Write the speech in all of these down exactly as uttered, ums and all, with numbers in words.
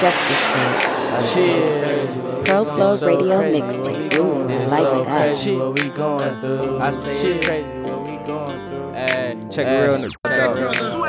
Justice League. Pro Flow so Radio crazy. Mixtape. Ooh, I It's like so that. crazy what we going through. I say it's crazy what we going through. Ay, check it real nigga.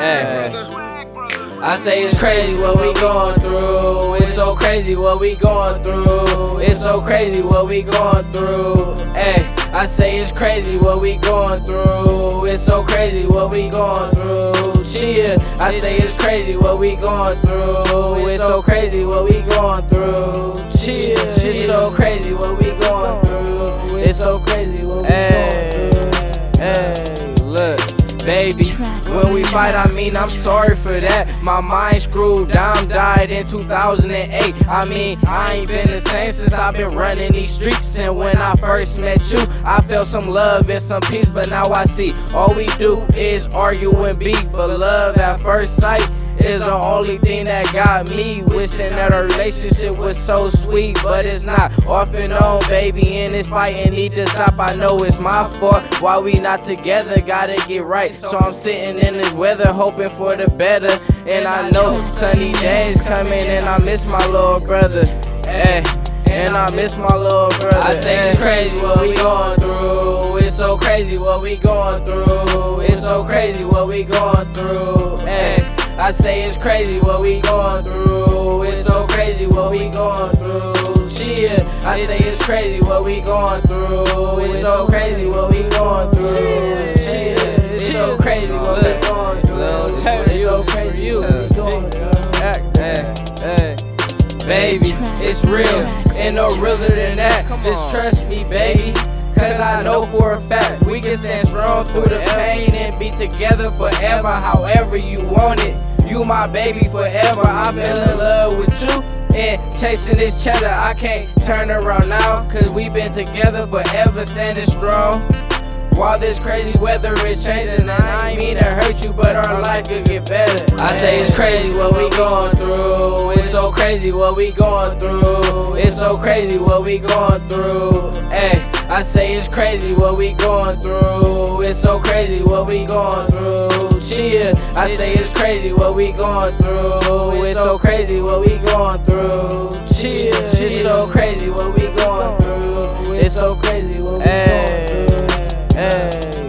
Ay, I say it's crazy what we going through. It's so crazy what we going through. It's so crazy what we going through. Ay, I say it's crazy what we going through. It's so crazy what we going through. Cheer. I say it's crazy what we going through. It's so crazy what we going through. Cheer. It's so crazy what we going through. It's so crazy what we going through. Hey, look. Baby, when we fight, I mean, I'm sorry for that. My mind screwed down, died in two thousand eight. I mean, I ain't been the same since I've been running these streets. And when I first met you, I felt some love and some peace. But now I see all we do is argue and beef. But love at first sight is the only thing that got me wishing that our relationship was so sweet, but it's not. Off and on, baby, and this fighting need to stop. I know it's my fault. Why we not together? Gotta get right. So I'm sitting in this weather, hoping for the better. And I know sunny days coming, and I miss my little brother. Hey, and I miss my little brother. I say it's crazy what we going through. It's so crazy what we going through. It's so crazy what we going through. Hey. I say it's crazy what we going through. It's so crazy what we going through. Cheer. I say it's crazy what we going through. It's so crazy what we going through. Cheer. It's so crazy what we going through. It's so crazy what we going through. Hey, baby, it's real and no realer than that. Just trust me, baby. Cause I know for a fact we can stand strong through the pain and be together forever, however you want it. You my baby forever. I fell in love with you and chasing this cheddar. I can't turn around now, cause we been together forever, standing strong. While this crazy weather is changing, and I ain't mean to hurt you, but our life could get better. I say it's crazy what we going through. It's so crazy what we going through. It's so crazy what we going through. Hey, I say it's crazy what we going through. It's so crazy what we going through. Cheer. I say it's crazy what we going through. It's so crazy what we going through. Cheer. It's so crazy what we going through. It's so crazy what we going through. Hey.